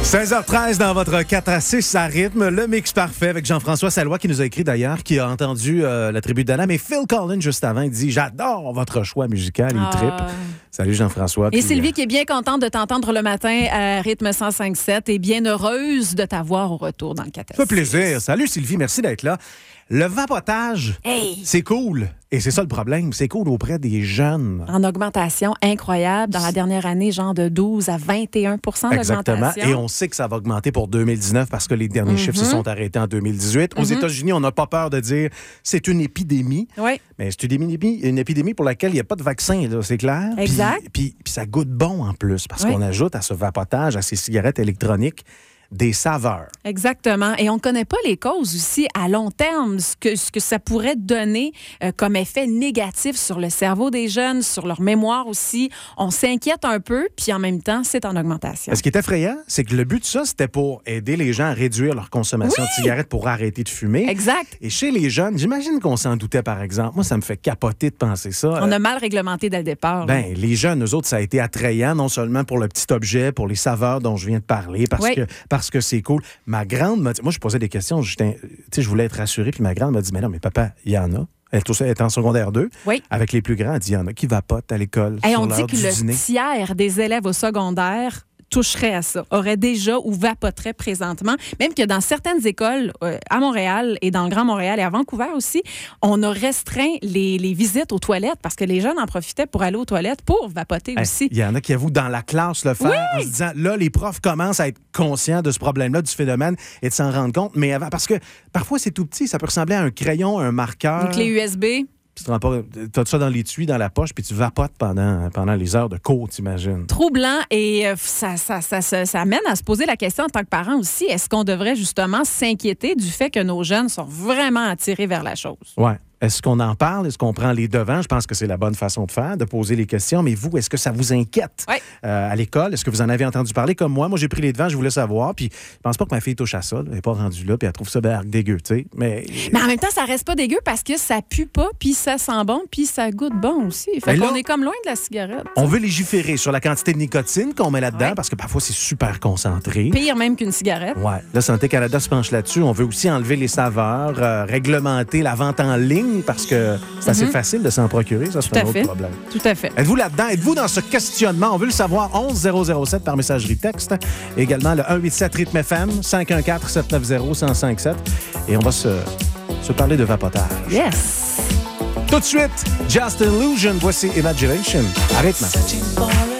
16h13 dans votre 4 à 6 à rythme, le mix parfait avec Jean-François Salois qui nous a écrit d'ailleurs, qui a entendu la tribu d'Anna, mais Phil Collins juste avant, il dit « J'adore votre choix musical, il trippe. » Salut Jean-François. Et Sylvie qui est bien contente de t'entendre le matin à rythme 105.7 et bien heureuse de t'avoir au retour dans le 4 à 6. Ça fait plaisir. Salut Sylvie, merci d'être là. Le vapotage, c'est cool. Et c'est ça le problème, c'est cool auprès des jeunes. En augmentation incroyable. Dans la dernière année, genre de 12 à 21 d'augmentation. Exactement. Et on sait que ça va augmenter pour 2019 parce que les derniers chiffres se sont arrêtés en 2018. Aux États-Unis, on n'a pas peur de dire c'est une épidémie. Oui. Mais c'est une épidémie pour laquelle il n'y a pas de vaccin, là, c'est clair. Exact. Puis ça goûte bon en plus parce qu'on ajoute à ce vapotage, à ces cigarettes électroniques, des saveurs. Exactement. Et on ne connaît pas les causes aussi à long terme, ce que ça pourrait donner comme effet négatif sur le cerveau des jeunes, sur leur mémoire aussi. On s'inquiète un peu, puis en même temps, c'est en augmentation. Ce qui est effrayant, c'est que le but de ça, c'était pour aider les gens à réduire leur consommation de cigarettes pour arrêter de fumer. Exact. Et chez les jeunes, j'imagine qu'on s'en doutait, par exemple. Moi, ça me fait capoter de penser ça. On a mal réglementé dès le départ. Ben, les jeunes, eux autres, ça a été attrayant, non seulement pour le petit objet, pour les saveurs dont je viens de parler, parce que c'est cool. Ma grande m'a dit, moi, je posais des questions, je voulais être rassuré, puis ma grande m'a dit, mais non, mais papa, il y en a. Elle est en secondaire 2. Oui. Avec les plus grands, elle dit, il y en a qui vapotent à l'école. Et on dit que le tiers des élèves au secondaire toucherait à ça, aurait déjà ou vapoterait présentement. Même que dans certaines écoles, à Montréal et dans le Grand Montréal et à Vancouver aussi, on a restreint les visites aux toilettes parce que les jeunes en profitaient pour aller aux toilettes pour vapoter aussi. Il y en a qui avouent dans la classe le faire en se disant, là, les profs commencent à être conscients de ce problème-là, du phénomène et de s'en rendre compte. Mais avant, parce que parfois, c'est tout petit, ça peut ressembler à un crayon, un marqueur. Une clé USB. Tu as ça dans l'étui, dans la poche, puis tu vapotes pendant les heures de cours, t'imagines. Troublant, et ça amène à se poser la question en tant que parent aussi, est-ce qu'on devrait justement s'inquiéter du fait que nos jeunes sont vraiment attirés vers la chose? Oui. Est-ce qu'on en parle? Est-ce qu'on prend les devants? Je pense que c'est la bonne façon de faire, de poser les questions. Mais vous, est-ce que ça vous inquiète à l'école? Est-ce que vous en avez entendu parler comme moi? Moi, j'ai pris les devants, je voulais savoir. Puis je pense pas que ma fille touche à ça. Elle n'est pas rendue là, puis elle trouve ça dégueu, tu sais. Mais en même temps, ça reste pas dégueu parce que ça pue pas, puis ça sent bon, puis ça goûte bon aussi. Fait qu'on est comme loin de la cigarette. On veut légiférer sur la quantité de nicotine qu'on met là-dedans parce que parfois, c'est super concentré. Pire même qu'une cigarette. Oui. Là, Santé Canada se penche là-dessus. On veut aussi enlever les saveurs, réglementer la vente en ligne parce que c'est assez facile de s'en procurer. Ça, c'est un autre problème. Tout à fait. Êtes-vous là-dedans? Êtes-vous dans ce questionnement? On veut le savoir. 11007 par messagerie texte. Également, le 187 rythme FM, 514-790-1057. Et on va se parler de vapotage. Yes! Tout de suite, Just Illusion. Voici Imagination. À rythme.